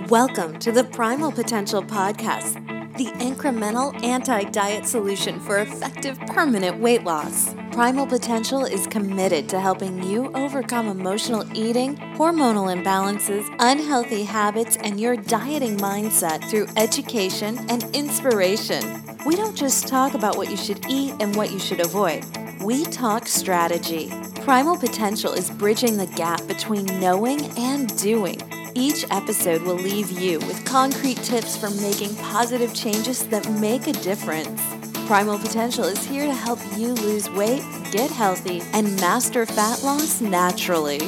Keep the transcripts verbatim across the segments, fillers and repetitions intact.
Welcome to the Primal Potential Podcast, the incremental anti-diet solution for effective permanent weight loss. Primal Potential is committed to helping you overcome emotional eating, hormonal imbalances, unhealthy habits, and your dieting mindset through education and inspiration. We don't just talk about what you should eat and what you should avoid. We talk strategy. Primal Potential is bridging the gap between knowing and doing. Each episode will leave you with concrete tips for making positive changes that make a difference. Primal Potential is here to help you lose weight, get healthy, and master fat loss naturally.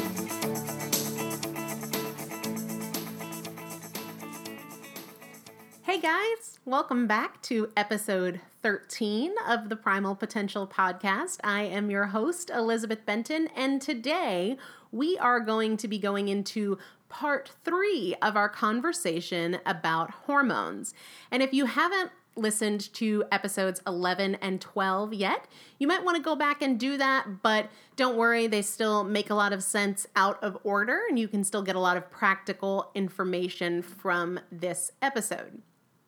Hey guys, welcome back to episode thirteen of the Primal Potential Podcast. I am your host, Elizabeth Benton, and today we are going to be going into part three of our conversation about hormones. And if you haven't listened to episodes eleven and twelve yet, you might want to go back and do that, but don't worry, they still make a lot of sense out of order, and you can still get a lot of practical information from this episode.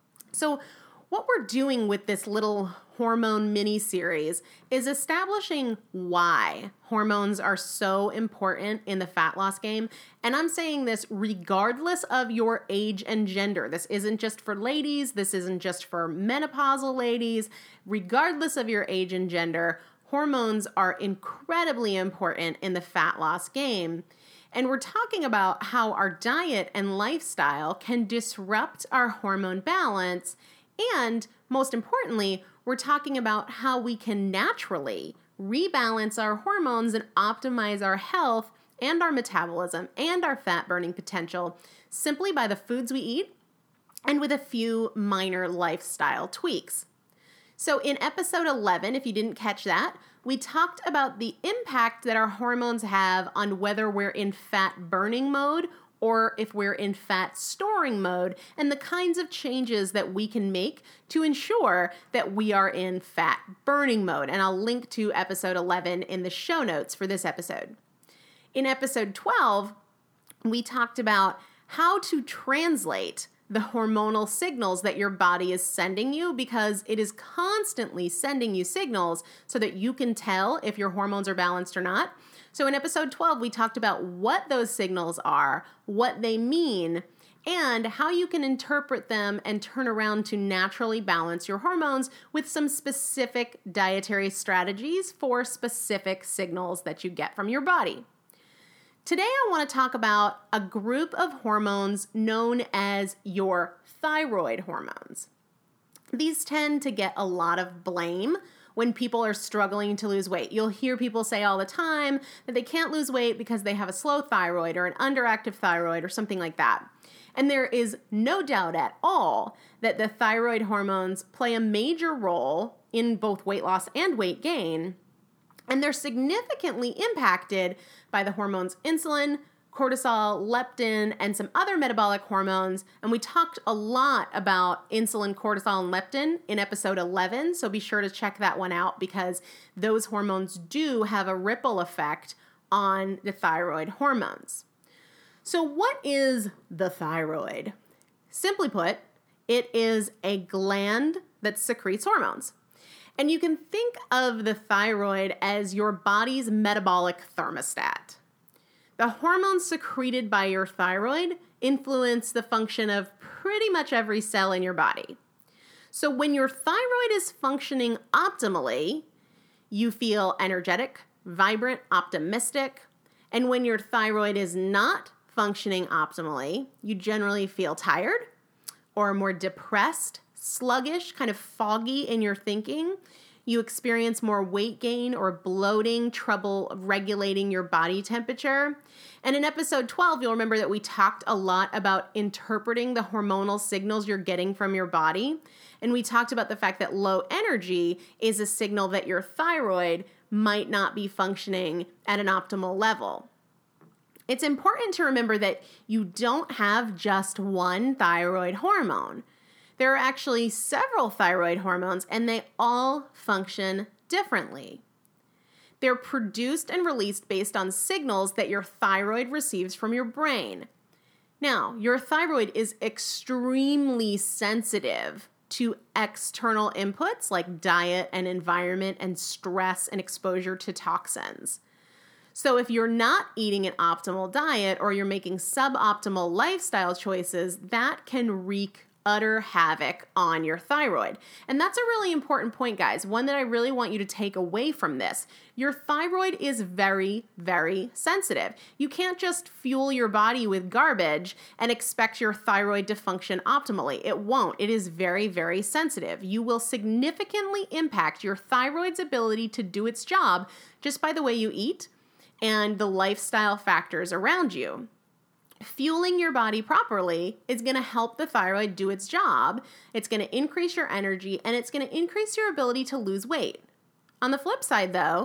So what we're doing with this little hormone mini-series is establishing why hormones are so important in the fat loss game. And I'm saying this regardless of your age and gender. This isn't just for ladies. This isn't just for menopausal ladies. Regardless of your age and gender, hormones are incredibly important in the fat loss game. And we're talking about how our diet and lifestyle can disrupt our hormone balance. And most importantly, we're talking about how we can naturally rebalance our hormones and optimize our health and our metabolism and our fat burning potential simply by the foods we eat and with a few minor lifestyle tweaks. So in episode eleven, if you didn't catch that, we talked about the impact that our hormones have on whether we're in fat burning mode or if we're in fat storing mode, and the kinds of changes that we can make to ensure that we are in fat burning mode. And I'll link to episode eleven in the show notes for this episode. In episode twelve, we talked about how to translate the hormonal signals that your body is sending you, because it is constantly sending you signals so that you can tell if your hormones are balanced or not. So in episode twelve, we talked about what those signals are, what they mean, and how you can interpret them and turn around to naturally balance your hormones with some specific dietary strategies for specific signals that you get from your body. Today, I want to talk about a group of hormones known as your thyroid hormones. These tend to get a lot of blame when people are struggling to lose weight. You'll hear people say all the time that they can't lose weight because they have a slow thyroid or an underactive thyroid or something like that. And there is no doubt at all that the thyroid hormones play a major role in both weight loss and weight gain. And they're significantly impacted by the hormones insulin, cortisol, leptin, and some other metabolic hormones. And we talked a lot about insulin, cortisol, and leptin in episode eleven. So be sure to check that one out, because those hormones do have a ripple effect on the thyroid hormones. So what is the thyroid? Simply put, it is a gland that secretes hormones. And you can think of the thyroid as your body's metabolic thermostat. The hormones secreted by your thyroid influence the function of pretty much every cell in your body. So when your thyroid is functioning optimally, you feel energetic, vibrant, optimistic. And when your thyroid is not functioning optimally, you generally feel tired or more depressed, sluggish, kind of foggy in your thinking. You experience more weight gain or bloating, trouble regulating your body temperature. And in episode twelve, you'll remember that we talked a lot about interpreting the hormonal signals you're getting from your body. And we talked about the fact that low energy is a signal that your thyroid might not be functioning at an optimal level. It's important to remember that you don't have just one thyroid hormone. There are actually several thyroid hormones, and they all function differently. They're produced and released based on signals that your thyroid receives from your brain. Now, your thyroid is extremely sensitive to external inputs like diet and environment and stress and exposure to toxins. So if you're not eating an optimal diet or you're making suboptimal lifestyle choices, that can wreak utter havoc on your thyroid. And that's a really important point, guys. One that I really want you to take away from this. Your thyroid is very, very sensitive. You can't just fuel your body with garbage and expect your thyroid to function optimally. It won't. It is very, very sensitive. You will significantly impact your thyroid's ability to do its job just by the way you eat and the lifestyle factors around you. Fueling your body properly is going to help the thyroid do its job. It's going to increase your energy and it's going to increase your ability to lose weight. On the flip side, though,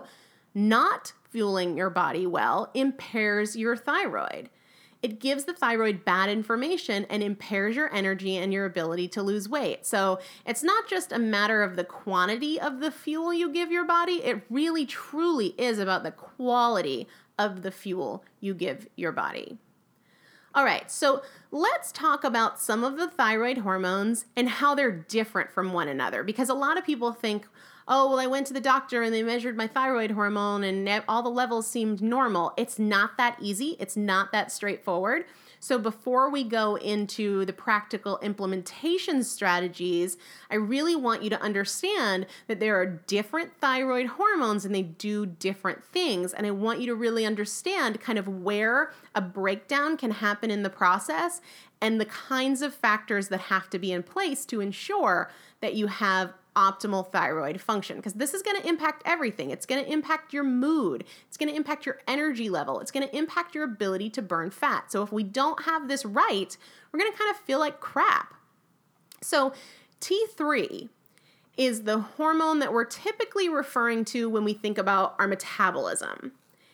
not fueling your body well impairs your thyroid. It gives the thyroid bad information and impairs your energy and your ability to lose weight. So it's not just a matter of the quantity of the fuel you give your body. It really, truly is about the quality of the fuel you give your body. All right, so let's talk about some of the thyroid hormones and how they're different from one another, because a lot of people think, oh, well, I went to the doctor and they measured my thyroid hormone and all the levels seemed normal. It's not that easy. It's not that straightforward. So before we go into the practical implementation strategies, I really want you to understand that there are different thyroid hormones and they do different things. And I want you to really understand kind of where a breakdown can happen in the process and the kinds of factors that have to be in place to ensure that you have optimal thyroid function, because this is going to impact everything. It's going to impact your mood. It's going to impact your energy level. It's going to impact your ability to burn fat. So if we don't have this right, we're going to kind of feel like crap. So T three is the hormone that we're typically referring to when we think about our metabolism.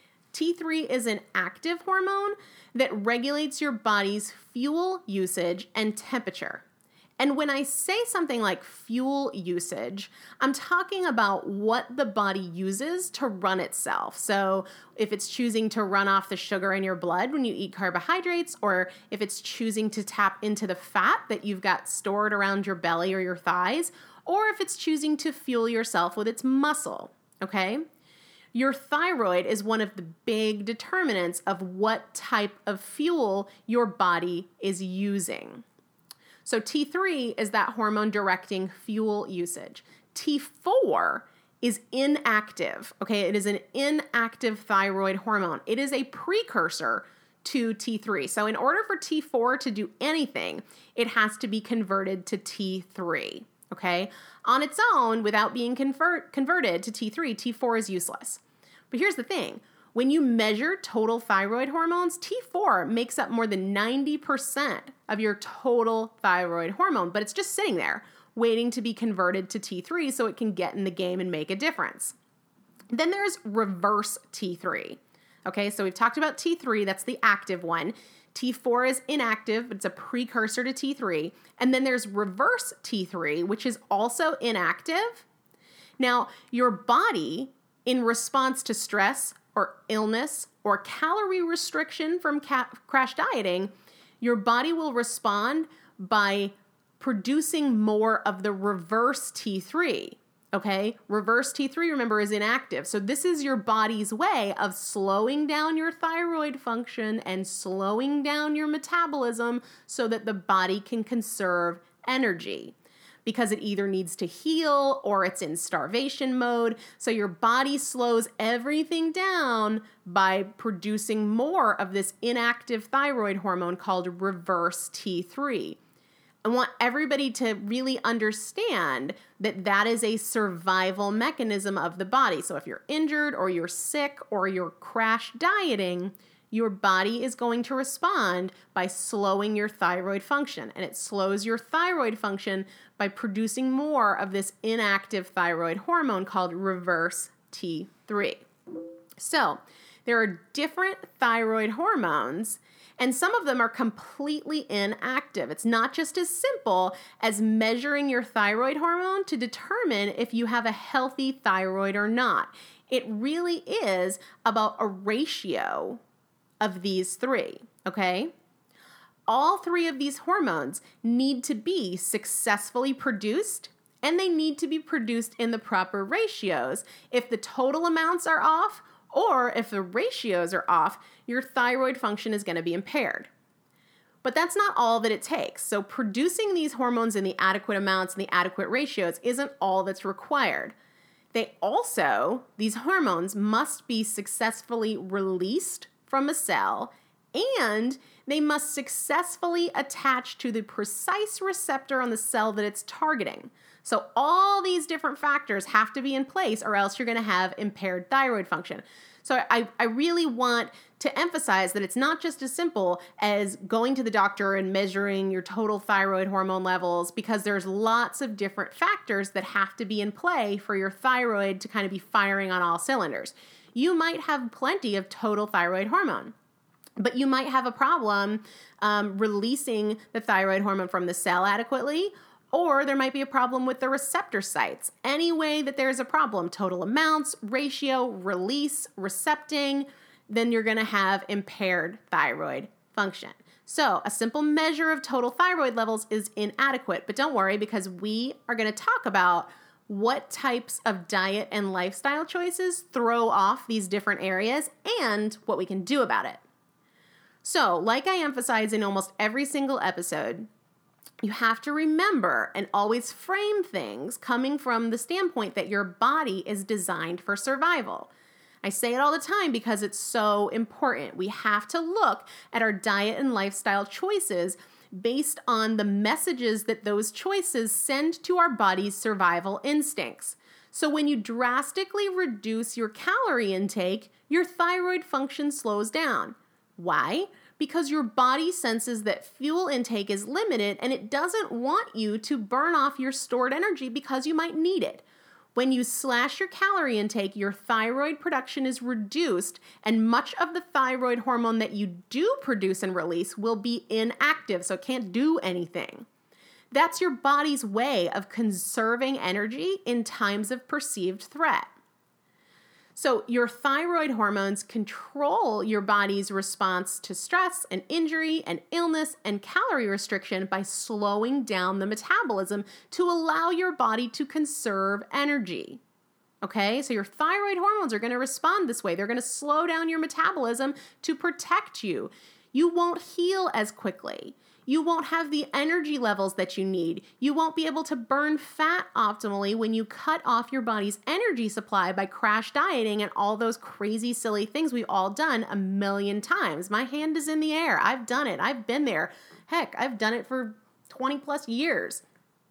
T three is an active hormone that regulates your body's fuel usage and temperature. And when I say something like fuel usage, I'm talking about what the body uses to run itself. So if it's choosing to run off the sugar in your blood when you eat carbohydrates, or if it's choosing to tap into the fat that you've got stored around your belly or your thighs, or if it's choosing to fuel yourself with its muscle, okay? Your thyroid is one of the big determinants of what type of fuel your body is using. So T three is that hormone directing fuel usage. T four is inactive, okay? It is an inactive thyroid hormone. It is a precursor to T three. So in order for T four to do anything, it has to be converted to T three, okay? On its own, without being convert, converted to T three, T four is useless. But here's the thing. When you measure total thyroid hormones, T four makes up more than ninety percent of your total thyroid hormone, but it's just sitting there waiting to be converted to T three so it can get in the game and make a difference. Then there's reverse T three. Okay, so we've talked about T three, that's the active one. T four is inactive, but it's a precursor to T three. And then there's reverse T three, which is also inactive. Now, your body, in response to stress or illness or calorie restriction from ca- crash dieting, your body will respond by producing more of the reverse T three, okay? Reverse T three, remember, is inactive. So this is your body's way of slowing down your thyroid function and slowing down your metabolism so that the body can conserve energy, because it either needs to heal or it's in starvation mode. So your body slows everything down by producing more of this inactive thyroid hormone called reverse T three. I want everybody to really understand that that is a survival mechanism of the body. So if you're injured or you're sick or you're crash dieting, your body is going to respond by slowing your thyroid function. And it slows your thyroid function by producing more of this inactive thyroid hormone called reverse T three. So there are different thyroid hormones, and some of them are completely inactive. It's not just as simple as measuring your thyroid hormone to determine if you have a healthy thyroid or not. It really is about a ratio of these three, okay? All three of these hormones need to be successfully produced, and they need to be produced in the proper ratios. If the total amounts are off, or if the ratios are off, your thyroid function is going to be impaired. But that's not all that it takes. So producing these hormones in the adequate amounts and the adequate ratios isn't all that's required. They also, these hormones must be successfully released from a cell, and they must successfully attach to the precise receptor on the cell that it's targeting. So all these different factors have to be in place, or else you're going to have impaired thyroid function. So I, I really want to emphasize that it's not just as simple as going to the doctor and measuring your total thyroid hormone levels, because there's lots of different factors that have to be in play for your thyroid to kind of be firing on all cylinders. You might have plenty of total thyroid hormone, but you might have a problem um, releasing the thyroid hormone from the cell adequately, or there might be a problem with the receptor sites. Any way that there's a problem, total amounts, ratio, release, recepting, then you're going to have impaired thyroid function. So a simple measure of total thyroid levels is inadequate, but don't worry, because we are going to talk about what types of diet and lifestyle choices throw off these different areas and what we can do about it. So, like I emphasize in almost every single episode, you have to remember and always frame things coming from the standpoint that your body is designed for survival. I say it all the time because it's so important. We have to look at our diet and lifestyle choices based on the messages that those choices send to our body's survival instincts. So when you drastically reduce your calorie intake, your thyroid function slows down. Why? Because your body senses that fuel intake is limited and it doesn't want you to burn off your stored energy because you might need it. When you slash your calorie intake, your thyroid production is reduced, and much of the thyroid hormone that you do produce and release will be inactive, so it can't do anything. That's your body's way of conserving energy in times of perceived threat. So your thyroid hormones control your body's response to stress and injury and illness and calorie restriction by slowing down the metabolism to allow your body to conserve energy. Okay, so your thyroid hormones are going to respond this way. They're going to slow down your metabolism to protect you. You won't heal as quickly. You won't have the energy levels that you need. You won't be able to burn fat optimally when you cut off your body's energy supply by crash dieting and all those crazy, silly things we've all done a million times. My hand is in the air. I've done it. I've been there. Heck, I've done it for twenty plus years.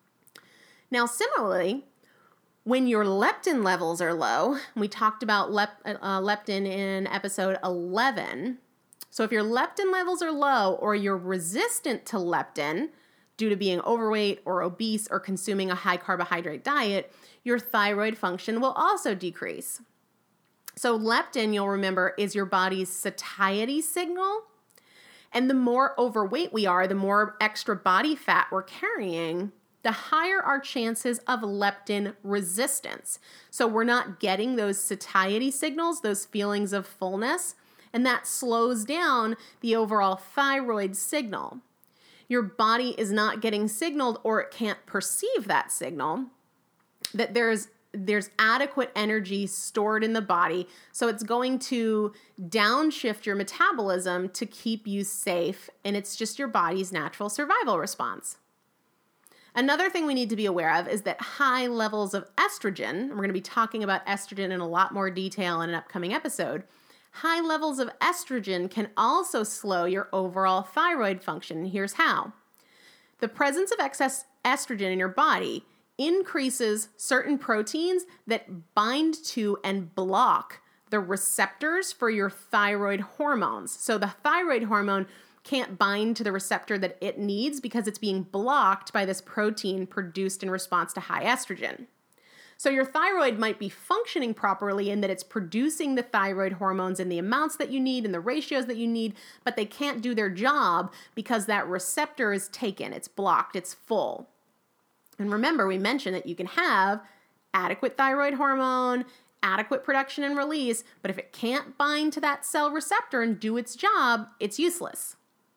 Now, similarly, when your leptin levels are low, we talked about lep- uh, leptin in episode eleven. So if your leptin levels are low, or you're resistant to leptin due to being overweight or obese or consuming a high carbohydrate diet, your thyroid function will also decrease. So leptin, you'll remember, is your body's satiety signal. And the more overweight we are, the more extra body fat we're carrying, the higher our chances of leptin resistance. So we're not getting those satiety signals, those feelings of fullness, and that slows down the overall thyroid signal. Your body is not getting signaled, or it can't perceive that signal, that there's there's adequate energy stored in the body, so it's going to downshift your metabolism to keep you safe, and it's just your body's natural survival response. Another thing we need to be aware of is that high levels of estrogen, and we're going to be talking about estrogen in a lot more detail in an upcoming episode, high levels of estrogen can also slow your overall thyroid function. Here's how. The presence of excess estrogen in your body increases certain proteins that bind to and block the receptors for your thyroid hormones. So the thyroid hormone can't bind to the receptor that it needs because it's being blocked by this protein produced in response to high estrogen. So your thyroid might be functioning properly in that it's producing the thyroid hormones in the amounts that you need and the ratios that you need, but they can't do their job because that receptor is taken, it's blocked, it's full. And remember, we mentioned that you can have adequate thyroid hormone, adequate production and release, but if it can't bind to that cell receptor and do its job, it's useless.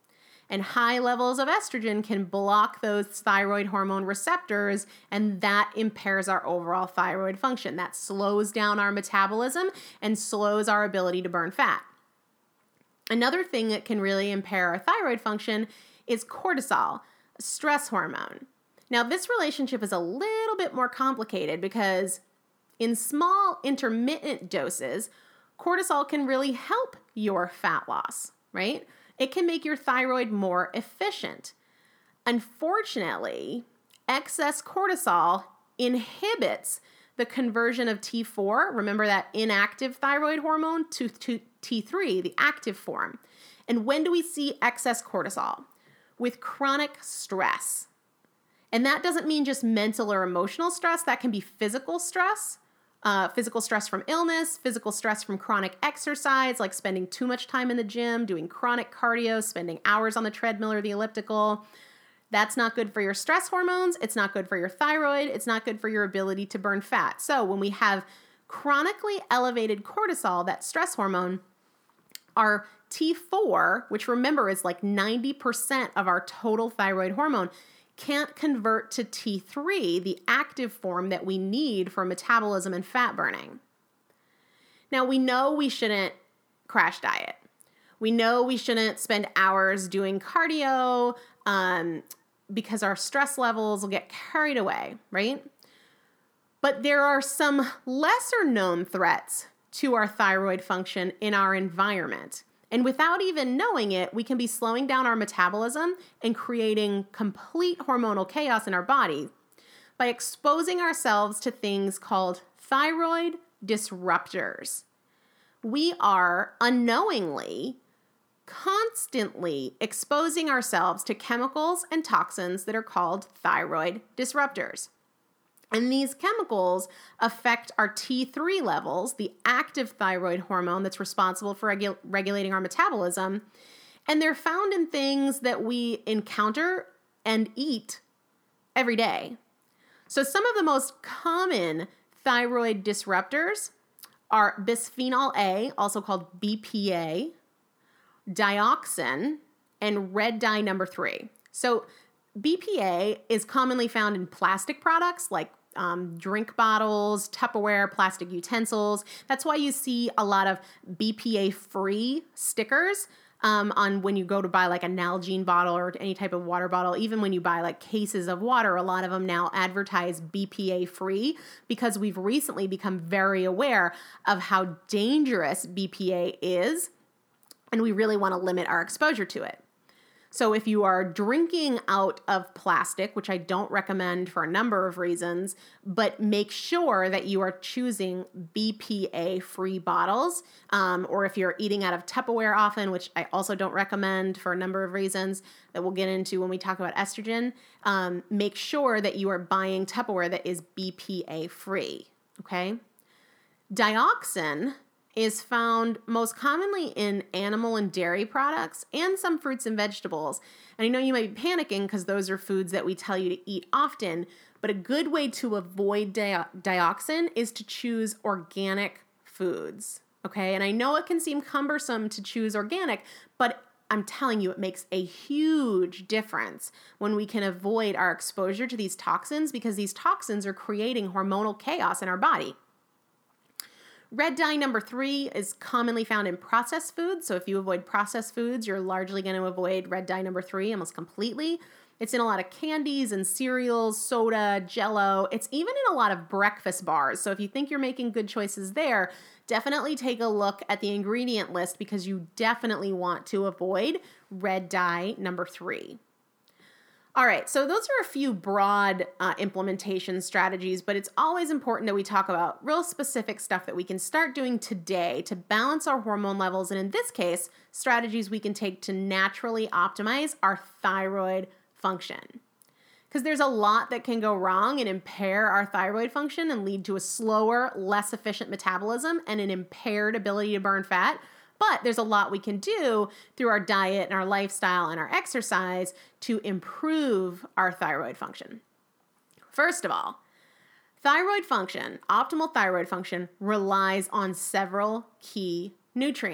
And high levels of estrogen can block those thyroid hormone receptors, and that impairs our overall thyroid function. That slows down our metabolism and slows our ability to burn fat. Another thing that can really impair our thyroid function is cortisol, a stress hormone. Now, this relationship is a little bit more complicated because in small intermittent doses, cortisol can really help your fat loss, right? It can make your thyroid more efficient. Unfortunately, excess cortisol inhibits the conversion of T four, remember that inactive thyroid hormone, to, to T three, the active form. And when do we see excess cortisol? With chronic stress. And that doesn't mean just mental or emotional stress. That can be physical stress, uh, physical stress from illness, physical stress from chronic exercise, like spending too much time in the gym, doing chronic cardio, spending hours on the treadmill or the elliptical. That's not good for your stress hormones. It's not good for your thyroid. It's not good for your ability to burn fat. So when we have chronically elevated cortisol, that stress hormone, our T four, which remember is like ninety percent of our total thyroid hormone, can't convert to T three, the active form that we need for metabolism and fat burning. Now, we know we shouldn't crash diet. We know we shouldn't spend hours doing cardio um, because our stress levels will get carried away, right? But there are some lesser known threats to our thyroid function in our environment. And without even knowing it, we can be slowing down our metabolism and creating complete hormonal chaos in our body by exposing ourselves to things called thyroid disruptors. We are unknowingly, constantly exposing ourselves to chemicals and toxins that are called thyroid disruptors. And these chemicals affect our T three levels, the active thyroid hormone that's responsible for regu- regulating our metabolism. And they're found in things that we encounter and eat every day. So some of the most common thyroid disruptors are bisphenol A, also called B P A, dioxin, and red dye number three. So B P A is commonly found in plastic products like um, drink bottles, Tupperware, plastic utensils. That's why you see a lot of B P A-free stickers um, on when you go to buy like a Nalgene bottle or any type of water bottle. Even when you buy like cases of water, a lot of them now advertise B P A-free because we've recently become very aware of how dangerous B P A is, and we really want to limit our exposure to it. So if you are drinking out of plastic, which I don't recommend for a number of reasons, but make sure that you are choosing B P A-free bottles, um, or if you're eating out of Tupperware often, which I also don't recommend for a number of reasons that we'll get into when we talk about estrogen, um, make sure that you are buying Tupperware that is B P A-free, okay? Dioxin is found most commonly in animal and dairy products and some fruits and vegetables. And I know you might be panicking because those are foods that we tell you to eat often, but a good way to avoid di- dioxin is to choose organic foods, okay? And I know it can seem cumbersome to choose organic, but I'm telling you, it makes a huge difference when we can avoid our exposure to these toxins because these toxins are creating hormonal chaos in our body. Red dye number three is commonly found in processed foods. So if you avoid processed foods, you're largely going to avoid red dye number three almost completely. It's in a lot of candies and cereals, soda, Jell-O. It's even in a lot of breakfast bars. So if you think you're making good choices there, definitely take a look at the ingredient list because you definitely want to avoid red dye number three. All right, so those are a few broad uh, implementation strategies, but it's always important that we talk about real specific stuff that we can start doing today to balance our hormone levels, and in this case, strategies we can take to naturally optimize our thyroid function. Because there's a lot that can go wrong and impair our thyroid function and lead to a slower, less efficient metabolism and an impaired ability to burn fat. But there's a lot we can do through our diet and our lifestyle and our exercise to improve our thyroid function. First of all, thyroid function, optimal thyroid function, relies on several key nutrients.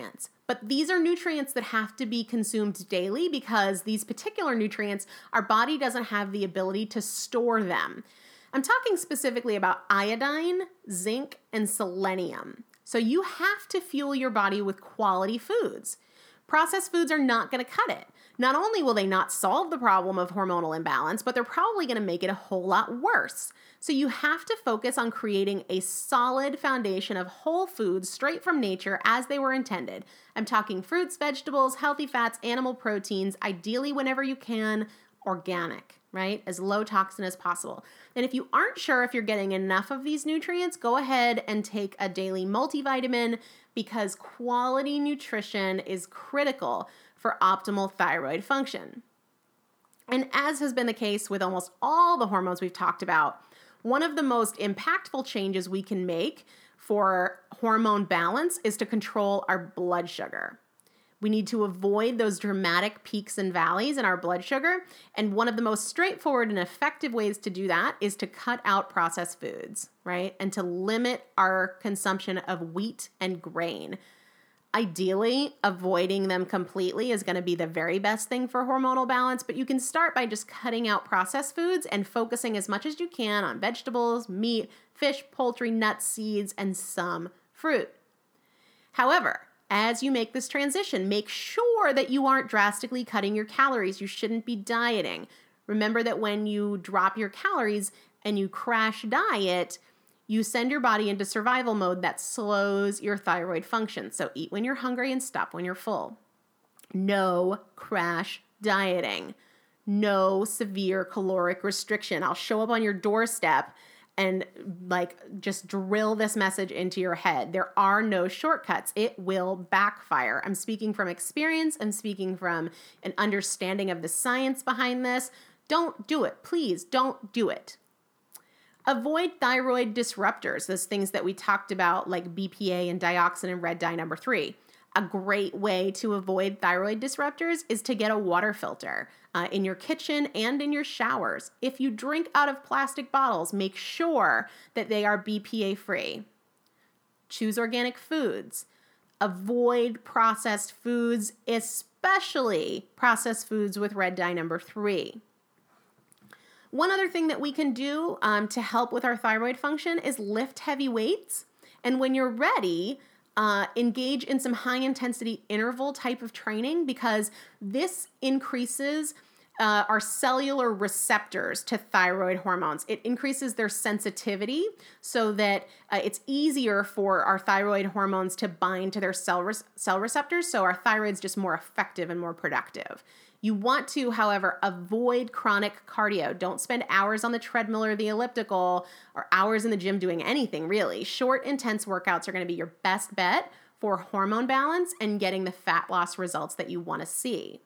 But these are nutrients that have to be consumed daily because these particular nutrients, our body doesn't have the ability to store them. I'm talking specifically about iodine, zinc, and selenium. So you have to fuel your body with quality foods. Processed foods are not going to cut it. Not only will they not solve the problem of hormonal imbalance, but they're probably going to make it a whole lot worse. So you have to focus on creating a solid foundation of whole foods straight from nature as they were intended. I'm talking fruits, vegetables, healthy fats, animal proteins, ideally whenever you can, organic, right? As low toxin as possible. And if you aren't sure if you're getting enough of these nutrients, go ahead and take a daily multivitamin because quality nutrition is critical for optimal thyroid function. And as has been the case with almost all the hormones we've talked about, one of the most impactful changes we can make for hormone balance is to control our blood sugar. We need to avoid those dramatic peaks and valleys in our blood sugar. And one of the most straightforward and effective ways to do that is to cut out processed foods, right? And to limit our consumption of wheat and grain. Ideally, avoiding them completely is going to be the very best thing for hormonal balance, but you can start by just cutting out processed foods and focusing as much as you can on vegetables, meat, fish, poultry, nuts, seeds, and some fruit. However, as you make this transition, make sure that you aren't drastically cutting your calories. You shouldn't be dieting. Remember that when you drop your calories and you crash diet, you send your body into survival mode that slows your thyroid function. So eat when you're hungry and stop when you're full. No crash dieting. No severe caloric restriction. I'll show up on your doorstep and like just drill this message into your head. There are no shortcuts. It will backfire. I'm speaking from experience. I'm speaking from an understanding of the science behind this. Don't do it. Please don't do it. Avoid thyroid disruptors, those things that we talked about like B P A and dioxin and red dye number three. A great way to avoid thyroid disruptors is to get a water filter uh, in your kitchen and in your showers. If you drink out of plastic bottles, make sure that they are B P A free. Choose organic foods. Avoid processed foods, especially processed foods with red dye number three. One other thing that we can do um, to help with our thyroid function is lift heavy weights. And when you're ready, uh, engage in some high intensity interval type of training because this increases uh, our cellular receptors to thyroid hormones. It increases their sensitivity so that uh, it's easier for our thyroid hormones to bind to their cell, re- cell receptors. So our thyroid's just more effective and more productive. You want to, however, avoid chronic cardio. Don't spend hours on the treadmill or the elliptical or hours in the gym doing anything, really. Short, intense workouts are going to be your best bet for hormone balance and getting the fat loss results that you want to see.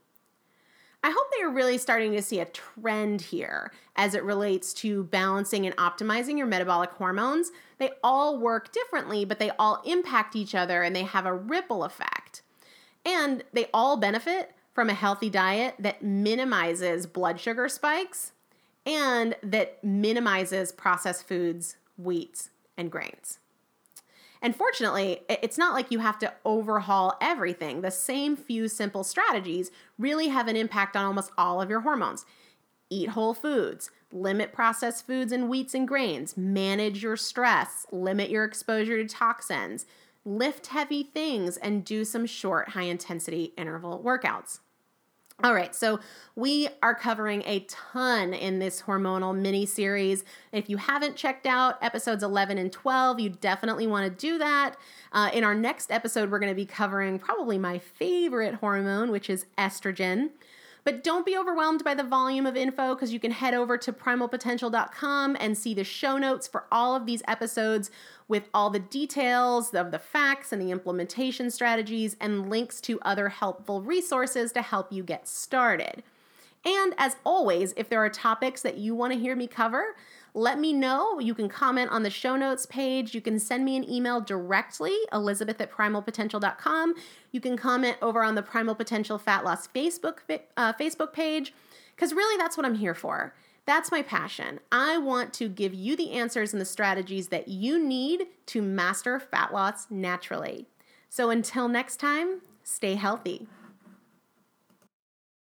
I hope that you're really starting to see a trend here as it relates to balancing and optimizing your metabolic hormones. They all work differently, but they all impact each other and they have a ripple effect. And they all benefit from a healthy diet that minimizes blood sugar spikes and that minimizes processed foods, wheats, and grains. And fortunately, it's not like you have to overhaul everything. The same few simple strategies really have an impact on almost all of your hormones. Eat whole foods, limit processed foods and wheats and grains, manage your stress, limit your exposure to toxins, lift heavy things, and do some short, high-intensity interval workouts. All right, so we are covering a ton in this hormonal mini-series. If you haven't checked out episodes eleven and twelve, you definitely want to do that. Uh, in our next episode, we're going to be covering probably my favorite hormone, which is estrogen. But don't be overwhelmed by the volume of info because you can head over to primal potential dot com and see the show notes for all of these episodes with all the details of the facts and the implementation strategies and links to other helpful resources to help you get started. And as always, if there are topics that you want to hear me cover, let me know. You can comment on the show notes page. You can send me an email directly, Elizabeth at primal potential dot com. You can comment over on the Primal Potential Fat Loss Facebook, uh, Facebook page, because really that's what I'm here for. That's my passion. I want to give you the answers and the strategies that you need to master fat loss naturally. So until next time, stay healthy.